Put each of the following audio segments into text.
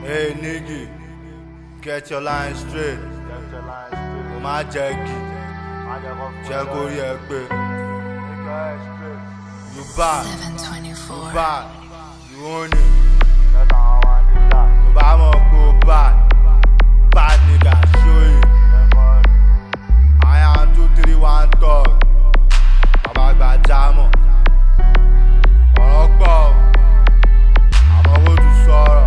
Hey nigga, get your line straight. O ma jẹ́gi, jẹ́ kó rí ẹ pé. You bad, you bad, you own it. Tó bá mọ̀ pé o bad, bad nigga show it. I am 2, 3, 1 talk. Bàbá gba jámọ̀. Ọ̀rọ̀ pọ̀, àmọ́ ó tún sọ̀rọ̀.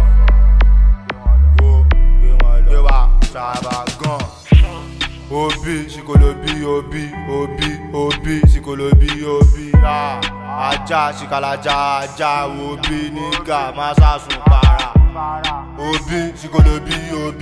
Obi, shikolobi, obi, shikolobi, obi. Aja, shikalaja, aja, obi, nigga, masasun para. Obi, shikolobi,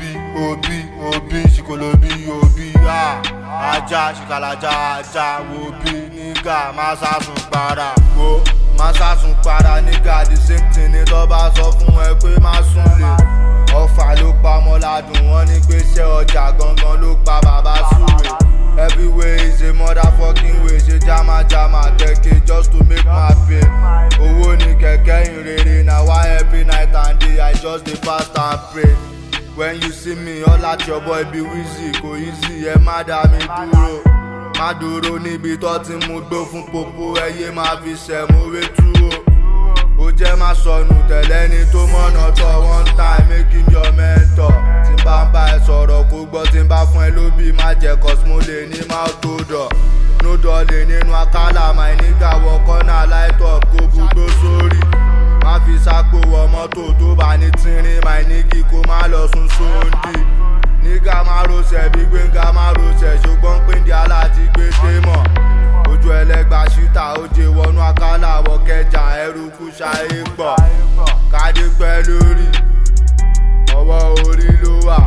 obi, shikolobi, obi. Aja, shikalaja, aja, obi, nigga, masasun para. Go, masasun para, nigga, the same thing ni tó bá sọ fún ẹ pé má sùn lè. Ọfà ló pa Mọ́ládùn, wọ́n ní pé ṣé ọjà gangan ló pa bàbá Súre. Everywhere is a motherfucking way, ṣe jama tẹ̀kẹ́ just to make my pay. Owó ni kẹ̀kẹ́ ìrere, na why every night and day I just dey fast and pray. When you see me, all at your boy be Wizzy, kò easy, ẹ má dá mi dúró. Má dúró níbi tó ti mú gbó fún popo, ẹyẹ má fi ṣẹ̀múwé túró. Ó jẹ́ má sọnù tẹ̀lé ni tó mọ̀nà tọ̀ one time make him your mentor. Tí n bá ń bá ẹ sọ̀rọ̀ kó gbọ́, tí n bá fún ẹ lóbì má jẹ́ cause mo lè ní mouth odor. No dolly nínú akálà, my nigga wọ kọ́nà light up kó bugbó sórí. Má fi sápò wọ mọ́tò tó bá ní tínrín, my nigga kó má lọ sùn sóńdì. Nigga má rọṣẹ̀ bí Gbénga má rọṣẹ̀, ṣùgbọ́n Péndé aláti gbé témọ̀. Ojú ẹlẹ́gbà ṣíta oje wọnú akálà wọ kẹjà, ẹrùkú ṣayé pọ̀. Kádé pẹ́ lórí, ọwọ́ orí ló wà.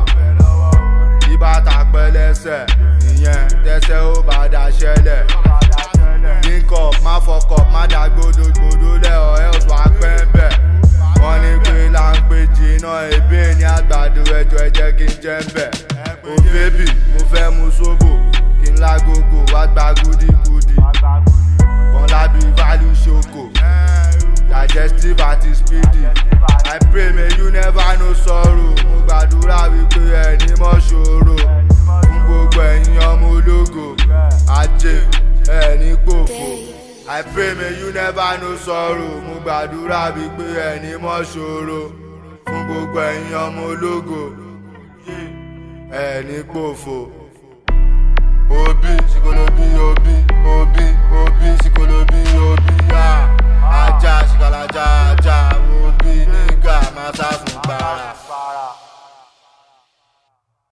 Ìbátà pẹ́ lẹ́sẹ̀, ìyẹn tẹ́sẹ̀ ó bá dá ṣẹlẹ̀. Link up, má fọkọ̀, má dá gbódògbòdò lẹ̀ ọ̀ else wà pẹ́ ń bẹ̀. Wọ́n ní pé là ń pè jìnnà ebé ní àgbàdo ẹjọ́ ẹ jẹ́ kí n jẹ́ ń bẹ̀. O bébì, mo fẹ́ mu sóbò, kí n lágogo wá gba gúdígúdí. Kan lábí value ṣoko, digestive àti speedy. I pray may you never know sorrow. Mo gbàdúrà wípé ẹni mọ́ ṣòro. Fún gbogbo ẹ̀yin ọmọ ológo, ajé ẹni gbòfò. I pray may you never know sorrow. Mo gbàdúrà wípé ẹni mọ́ ṣòro. Fún gbogbo ẹ̀yin ọmọ ológo, ẹni gbòfò. Obi, shikolobi, obi.